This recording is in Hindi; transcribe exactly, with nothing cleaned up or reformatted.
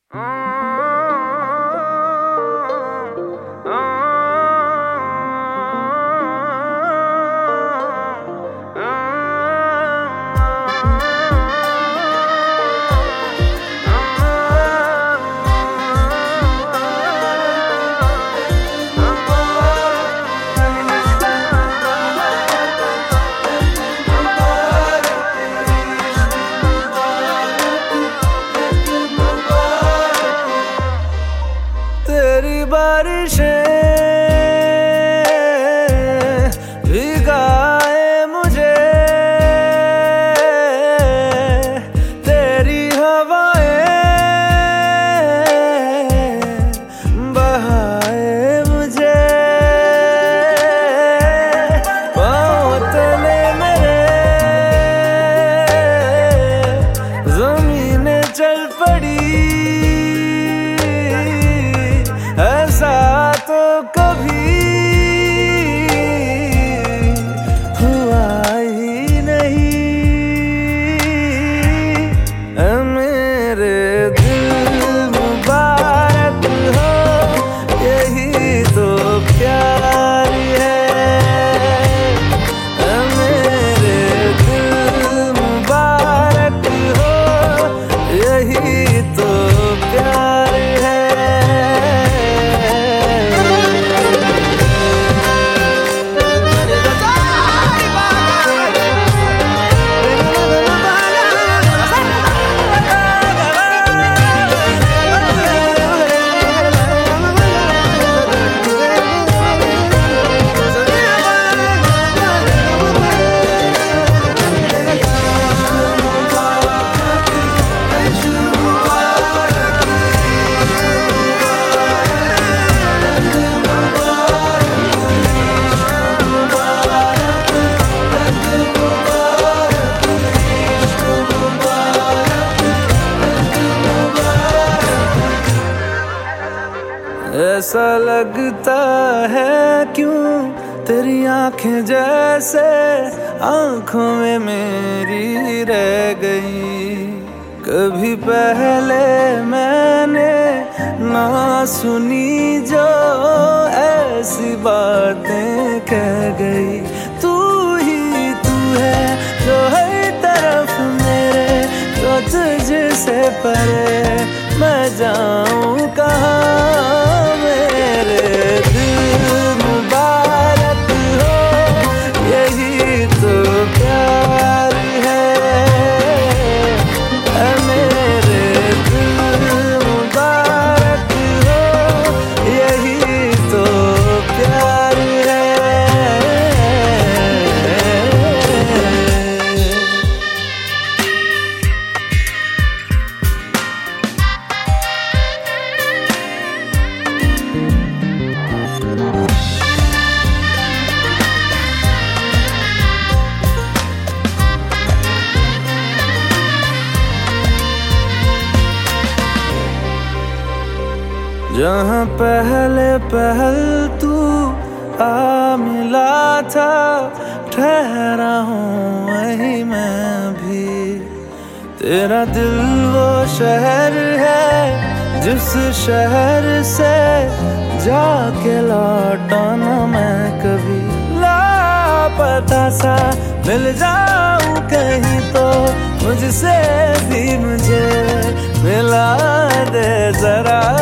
तेरी बारिशें भिगाए मुझे, तेरी हवाएं बहाए मुझे, पाँव तले मेरे ज़मीनें चल पड़ी। ऐसा तो कभी हुआ ही नहीं। ऐ मेरे दिल मुबारक हो, यही तो प्यार है। ऐ मेरे दिल मुबारक हो, यही तो प्यार है। ऐसा लगता है क्यों तेरी आंखें जैसे आंखों में मेरी रह गई। कभी पहले मैंने ना सुनी जो ऐसी बातें कह गई। तू ही तू है जो हर तरफ मेरे, तो तुझसे परे मैं जाऊं कहाँ। मेरे दिल मुबारक हो, यही तो प्यार है। ऐ मेरे दिल मुबारक हो, यही तो प्यार है। जहाँ पहले पहल तू आ मिला था, ठहरा हूँ वहीं मैं भी। तेरा दिल वो शहर है जिस शहर से जाके लौटा ना मैं कभी। लापता सा मिल जाऊं कहीं तो मुझसे भी मुझे मिला दे जरा।